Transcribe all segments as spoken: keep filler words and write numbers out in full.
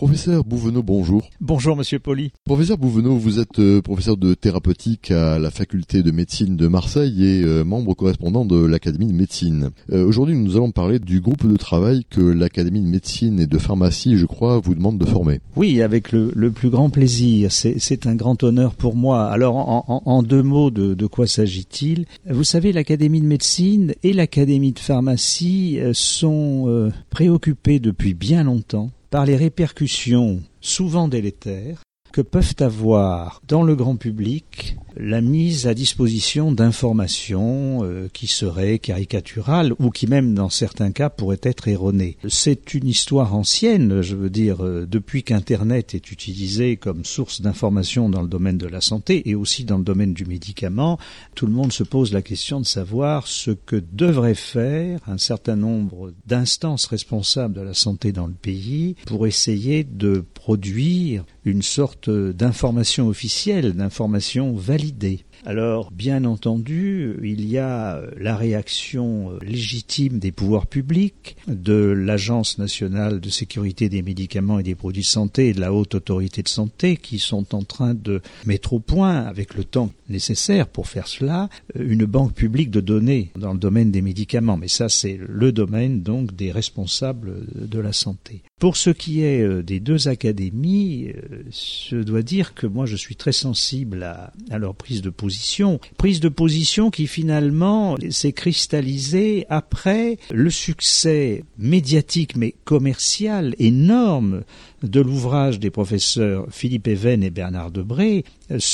Professeur Bouvenot, bonjour. Bonjour Monsieur Poli. Professeur Bouvenot, vous êtes euh, professeur de thérapeutique à la faculté de médecine de Marseille et euh, membre correspondant de l'Académie de médecine. Euh, aujourd'hui, nous allons parler du groupe de travail que l'Académie de médecine et de pharmacie, je crois, vous demande de former. Oui, avec le, le plus grand plaisir. C'est, c'est un grand honneur pour moi. Alors, en, en, en deux mots, de, de quoi s'agit-il ? Vous savez, l'Académie de médecine et l'Académie de pharmacie sont euh, préoccupées depuis bien longtemps par les répercussions souvent délétères que peuvent avoir dans le grand public la mise à disposition d'informations euh, qui seraient caricaturales ou qui même dans certains cas pourraient être erronées. C'est une histoire ancienne, je veux dire, euh, depuis qu'Internet est utilisé comme source d'information dans le domaine de la santé et aussi dans le domaine du médicament, tout le monde se pose la question de savoir ce que devrait faire un certain nombre d'instances responsables de la santé dans le pays pour essayer de produire une sorte d'information officielle, d'information validée. Alors, bien entendu, il y a la réaction légitime des pouvoirs publics, de l'Agence nationale de sécurité des médicaments et des produits de santé et de la Haute Autorité de santé qui sont en train de mettre au point, avec le temps nécessaire pour faire cela, une banque publique de données dans le domaine des médicaments. Mais ça, c'est le domaine donc des responsables de la santé. Pour ce qui est des deux académies, je dois dire que moi je suis très sensible à, à leur prise de position. Prise de position qui finalement s'est cristallisée après le succès médiatique mais commercial énorme de l'ouvrage des professeurs Philippe Even et Bernard Debré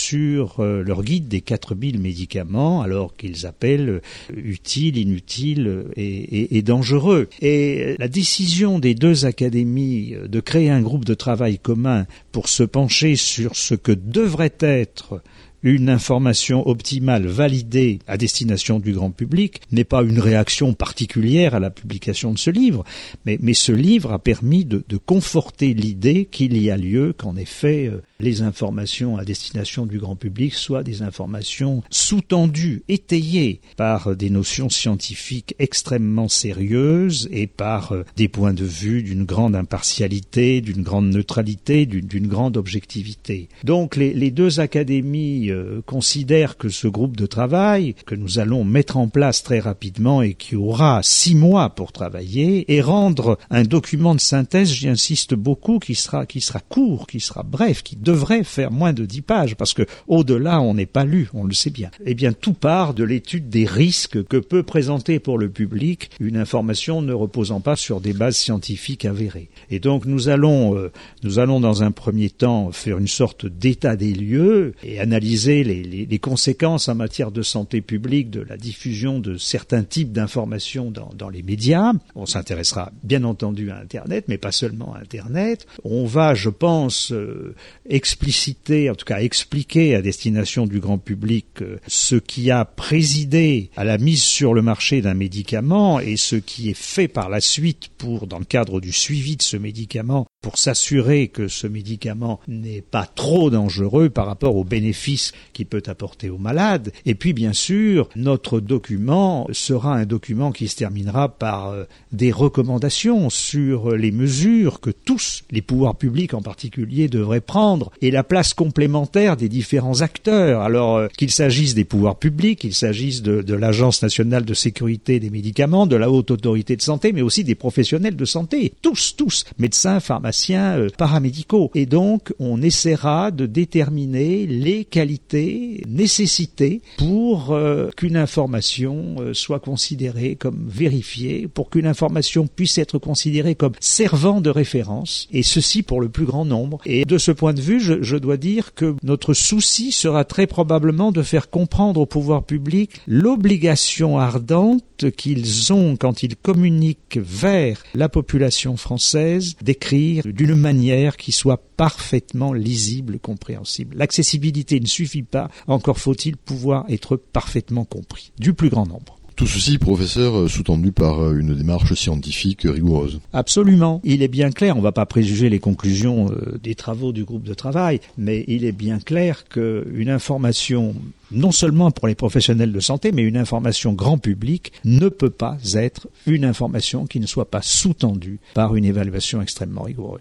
sur leur guide des quatre mille médicaments, alors qu'ils appellent utiles, inutiles et, et, et dangereux. Et la décision des deux académies de créer un groupe de travail commun pour se pencher sur ce que devrait être une information optimale validée à destination du grand public n'est pas une réaction particulière à la publication de ce livre, mais, mais ce livre a permis de, de conforter l'idée qu'il y a lieu qu'en effet euh, les informations à destination du grand public soient des informations sous-tendues, étayées par des notions scientifiques extrêmement sérieuses et par euh, des points de vue d'une grande impartialité, d'une grande neutralité, d'une, d'une grande objectivité. Donc les, les deux académies Euh, considère que ce groupe de travail que nous allons mettre en place très rapidement et qui aura six mois pour travailler et rendre un document de synthèse, j'y insiste beaucoup, qui sera qui sera court, qui sera bref, qui devrait faire moins de dix pages parce que au-delà on n'est pas lu, on le sait bien. Eh bien tout part de l'étude des risques que peut présenter pour le public une information ne reposant pas sur des bases scientifiques avérées. Et donc nous allons euh, nous allons dans un premier temps faire une sorte d'état des lieux et analyser Les, les, les conséquences en matière de santé publique de la diffusion de certains types d'informations dans, dans les médias. On s'intéressera bien entendu à Internet, mais pas seulement à Internet. On va, je pense, euh, expliciter, en tout cas expliquer à destination du grand public euh, ce qui a présidé à la mise sur le marché d'un médicament et ce qui est fait par la suite pour, dans le cadre du suivi de ce médicament, pour s'assurer que ce médicament n'est pas trop dangereux par rapport aux bénéfices qu'il peut apporter aux malades. Et puis, bien sûr, notre document sera un document qui se terminera par euh, des recommandations sur les mesures que tous, les pouvoirs publics en particulier, devraient prendre et la place complémentaire des différents acteurs. Alors, euh, qu'il s'agisse des pouvoirs publics, qu'il s'agisse de, de l'Agence nationale de sécurité des médicaments, de la Haute Autorité de santé, mais aussi des professionnels de santé. Tous, tous, médecins, pharmaciens, Euh, paramédicaux. Et donc, on essaiera de déterminer les qualités nécessitées pour euh, qu'une information euh, soit considérée comme vérifiée, pour qu'une information puisse être considérée comme servant de référence, et ceci pour le plus grand nombre. Et de ce point de vue, je, je dois dire que notre souci sera très probablement de faire comprendre au pouvoir public l'obligation ardente qu'ils ont, quand ils communiquent vers la population française, d'écrire d'une manière qui soit parfaitement lisible, compréhensible. L'accessibilité ne suffit pas, encore faut-il pouvoir être parfaitement compris, du plus grand nombre. Tout ceci, professeur, sous-tendu par une démarche scientifique rigoureuse. Absolument. Il est bien clair, on ne va pas préjuger les conclusions euh, des travaux du groupe de travail, mais il est bien clair qu'une information, non seulement pour les professionnels de santé, mais une information grand public, ne peut pas être une information qui ne soit pas sous-tendue par une évaluation extrêmement rigoureuse.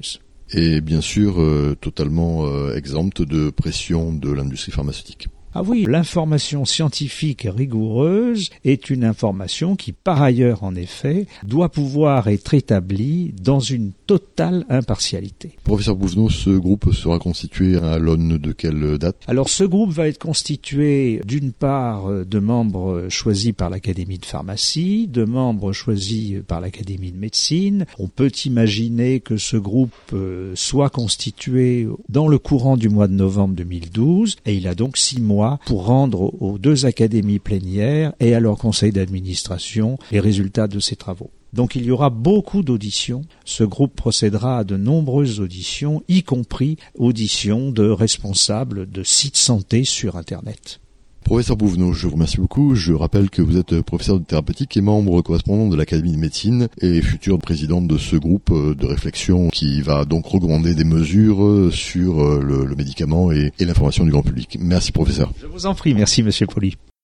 Et bien sûr, euh, totalement euh, exempte de pression de l'industrie pharmaceutique. Ah oui, l'information scientifique rigoureuse est une information qui, par ailleurs, en effet, doit pouvoir être établie dans une totale impartialité. Professeur Bouvenot, ce groupe sera constitué à l'aune de quelle date ? Alors, ce groupe va être constitué, d'une part, de membres choisis par l'Académie de pharmacie, de membres choisis par l'Académie de médecine. On peut imaginer que ce groupe soit constitué dans le courant du mois de novembre deux mille douze, et il a donc six mois pour rendre aux deux académies plénières et à leur conseil d'administration les résultats de ces travaux. Donc il y aura beaucoup d'auditions. Ce groupe procédera à de nombreuses auditions, y compris auditions de responsables de sites santé sur Internet. Professeur Bouvenot, je vous remercie beaucoup. Je rappelle que vous êtes professeur de thérapeutique et membre correspondant de l'Académie de médecine et futur président de ce groupe de réflexion qui va donc recommander des mesures sur le, le médicament et, et l'information du grand public. Merci professeur. Je vous en prie, merci monsieur Poli.